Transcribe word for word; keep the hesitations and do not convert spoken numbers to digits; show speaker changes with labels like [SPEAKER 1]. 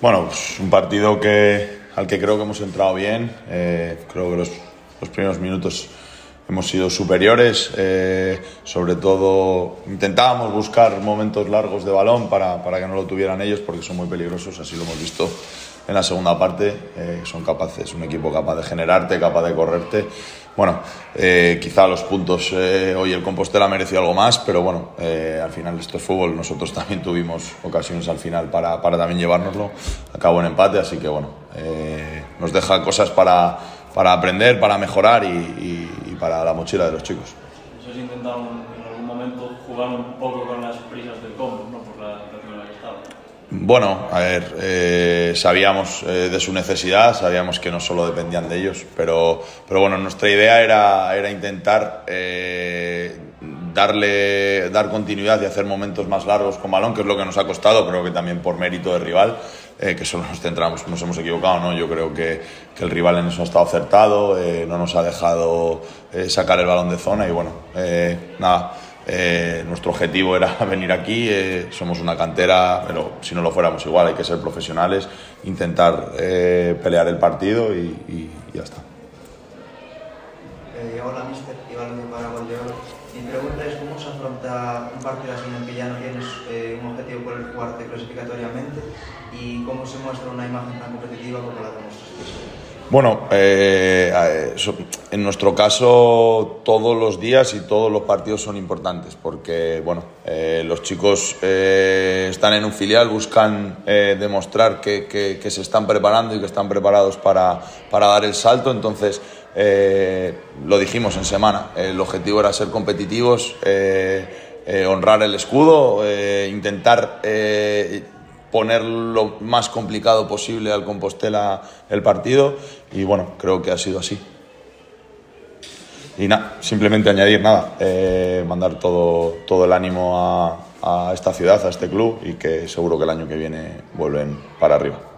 [SPEAKER 1] Bueno, pues un partido que, al que creo que hemos entrado bien. Eh, creo que los, los primeros minutos hemos sido superiores. Eh, sobre todo intentábamos buscar momentos largos de balón para, para que no lo tuvieran ellos, porque son muy peligrosos, así lo hemos visto en la segunda parte. Eh, son capaces, un equipo capaz de generarte, capaz de correrte. Bueno, eh, quizá los puntos eh, hoy el Compostela mereció algo más, pero bueno, eh, al final esto es fútbol. Nosotros también tuvimos ocasiones al final para, para también llevárnoslo. Acabó en empate, así que bueno, eh, nos deja cosas para, para aprender, para mejorar y, y, y para la mochila de los chicos.
[SPEAKER 2] ¿Has intentado en algún momento jugar un poco con las prisas del Combo, ¿no? Por la situación en la que estaba?
[SPEAKER 1] Bueno, a ver, eh, sabíamos eh, de su necesidad, sabíamos que no solo dependían de ellos, pero, pero bueno, nuestra idea era, era intentar eh, darle, dar continuidad y hacer momentos más largos con balón, que es lo que nos ha costado, creo que también por mérito del rival, eh, que solo nos centramos, nos hemos equivocado, ¿no? Yo creo que, que el rival en eso ha estado acertado, eh, no nos ha dejado eh, sacar el balón de zona y bueno, eh, nada. Eh, nuestro objetivo era venir aquí, eh, somos una cantera, pero si no lo fuéramos igual, hay que ser profesionales, intentar eh, pelear el partido y, y, y ya está.
[SPEAKER 3] Eh, hola, mister, Iván para Gol de Oro. Mi pregunta es: ¿cómo se afronta un partido así en el que ya no tienes eh, un objetivo por el jugarte clasificatoriamente, y cómo se muestra una imagen tan competitiva como la que muestras?
[SPEAKER 1] Bueno, eh, en nuestro caso todos los días y todos los partidos son importantes porque bueno, eh, los chicos eh, están en un filial, buscan eh, demostrar que, que, que se están preparando y que están preparados para, para dar el salto. Entonces, eh, lo dijimos en semana, el objetivo era ser competitivos, eh, eh, honrar el escudo, eh, intentar... Eh, poner lo más complicado posible al Compostela el partido y bueno, creo que ha sido así. Y nada, simplemente añadir nada, eh, mandar todo, todo el ánimo a, a esta ciudad, a este club y que seguro que el año que viene vuelven para arriba.